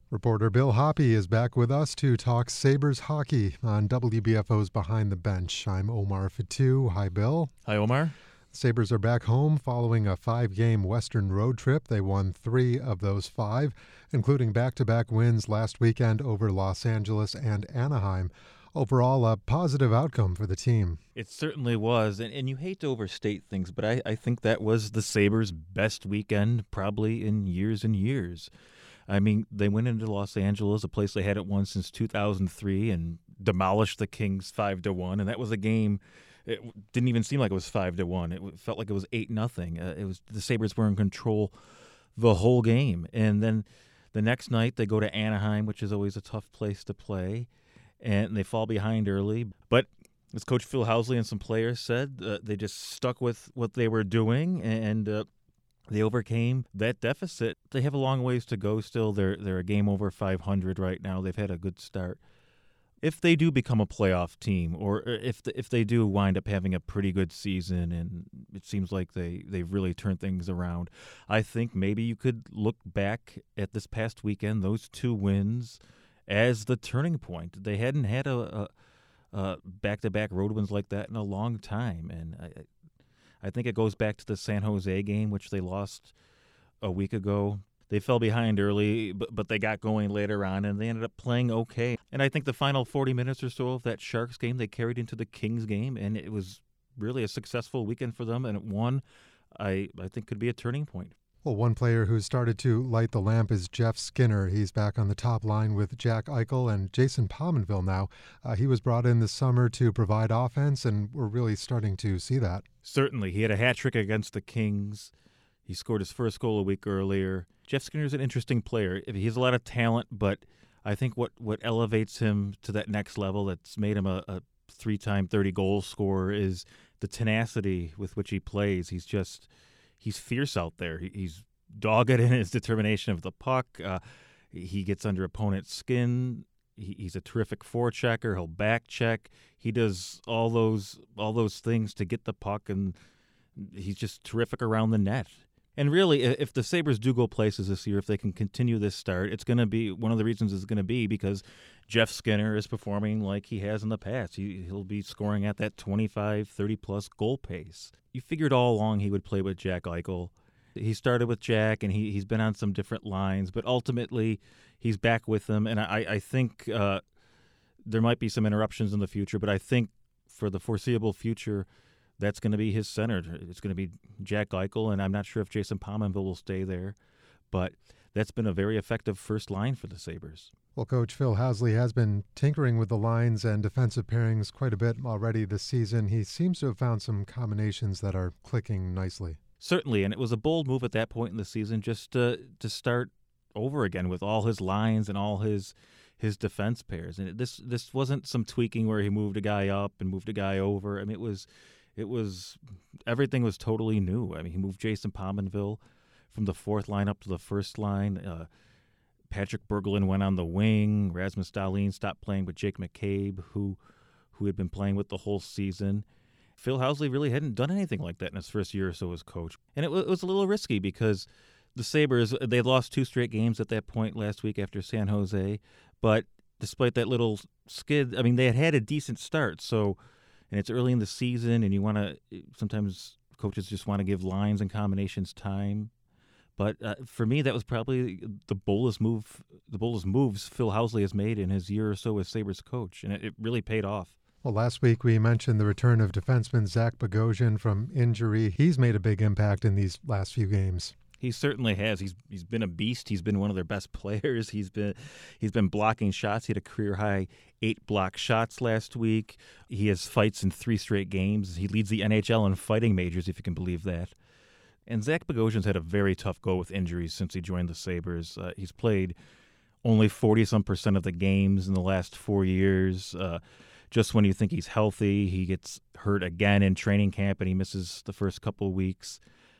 Reporter Bill Hoppy is back with us to talk Sabres hockey on WBFO's Behind the Bench. I'm Omar Fatu. Hi, Bill. Hi, Omar. Sabres are back home following a 5-game Western road trip. They won 3 of those 5, including back-to-back wins last weekend over Los Angeles and Anaheim. Overall, a positive outcome for the team. It certainly was, and you hate to overstate things, but I think that was the Sabres' best weekend probably in years and years. I mean, they went into Los Angeles, a place they hadn't won since 2003, and demolished the Kings 5-1, and that was a game. It didn't even seem like it was 5-1. It felt like it was 8-0. It was the Sabres were in control the whole game, and then the next night they go to Anaheim, which is always a tough place to play, and they fall behind early. But as Coach Phil Housley and some players said, they just stuck with what they were doing, and they overcame that deficit. They have a long ways to go still. They're a game over 500 right now. They've had a good start. If they do become a playoff team, or if they do wind up having a pretty good season, and it seems like they've really turned things around, I think maybe you could look back at this past weekend, those 2 wins, as the turning point. They hadn't had a back-to-back road wins like that in a long time, and I think it goes back to the San Jose game, which they lost a week ago. They fell behind early, but they got going later on, and they ended up playing okay. And I think the final 40 minutes or so of that Sharks game, they carried into the Kings game, and it was really a successful weekend for them. And one, I think, could be a turning point. Well, one player who's started to light the lamp is Jeff Skinner. He's back on the top line with Jack Eichel and Jason Pominville now. He was brought in this summer to provide offense, and we're really starting to see that. Certainly. He had a hat trick against the Kings. He scored his first goal a week earlier. Jeff Skinner's an interesting player. He has a lot of talent, but I think what elevates him to that next level, that's made him a 3-time 30-goal scorer, is the tenacity with which he plays. He's fierce out there. He's dogged in his determination of the puck. He gets under opponent's skin. He's a terrific forechecker. He'll back check. He does all those things to get the puck, and he's just terrific around the net. And really, if the Sabres do go places this year, if they can continue this start, it's going to be one of the reasons is going to be because Jeff Skinner is performing like he has in the past. He'll be scoring at that 25, 30-plus goal pace. You figured all along he would play with Jack Eichel. He started with Jack, and he's been on some different lines, but ultimately he's back with them. And I think there might be some interruptions in the future, but I think for the foreseeable future, that's going to be his center. It's going to be Jack Eichel, and I'm not sure if Jason Pominville will stay there, but that's been a very effective first line for the Sabres. Well, Coach Phil Housley has been tinkering with the lines and defensive pairings quite a bit already this season. He seems to have found some combinations that are clicking nicely. Certainly, and it was a bold move at that point in the season just to start over again with all his lines and all his defense pairs. And this wasn't some tweaking where he moved a guy up and moved a guy over. I mean, it was everything was totally new. I mean, he moved Jason Pominville from the 4th line up to the 1st line. Patrick Berglund went on the wing. Rasmus Dahlin stopped playing with Jake McCabe, who had been playing with the whole season. Phil Housley really hadn't done anything like that in his first year or so as coach. And it was a little risky because the Sabres, they lost 2 straight games at that point last week after San Jose. But despite that little skid, I mean, they had a decent start. So, and it's early in the season, and you want to sometimes coaches just want to give lines and combinations time. But for me, that was probably the boldest moves Phil Housley has made in his year or so as Sabres coach, and it really paid off. Well, last week we mentioned the return of defenseman Zach Bogosian from injury. He's made a big impact in these last few games. He certainly has. He's been a beast. He's been one of their best players. He's been blocking shots. He had a career high 8 block shots last week. He has fights in 3 straight games. He leads the NHL in fighting majors, if you can believe that. And Zach Bogosian's had a very tough go with injuries since he joined the Sabres. He's played only 40-some% of the games in the last 4 years. Just when you think he's healthy, he gets hurt again in training camp, and he misses the first couple of weeks.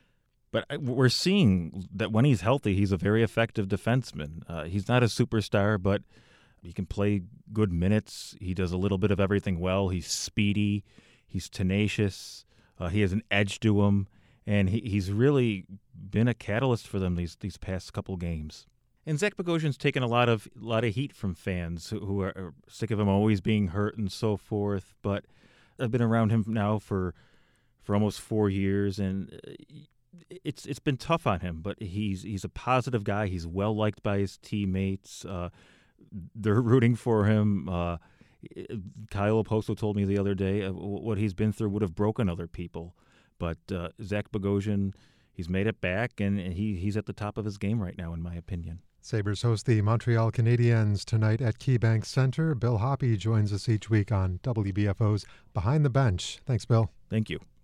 But we're seeing that when he's healthy, he's a very effective defenseman. He's not a superstar, but he can play good minutes. He does a little bit of everything well. He's speedy. He's tenacious. He has an edge to him. And he's really been a catalyst for them these past couple games. And Zach Bogosian's taken a lot of heat from fans who are sick of him always being hurt and so forth. But I've been around him now for almost 4 years, and it's been tough on him. But he's a positive guy. He's well liked by his teammates. They're rooting for him. Kyle Oposo told me the other day what he's been through would have broken other people. But Zach Bogosian, he's made it back, and he's at the top of his game right now, in my opinion. Sabres host the Montreal Canadiens tonight at KeyBank Center. Bill Hoppe joins us each week on WBFO's Behind the Bench. Thanks, Bill. Thank you.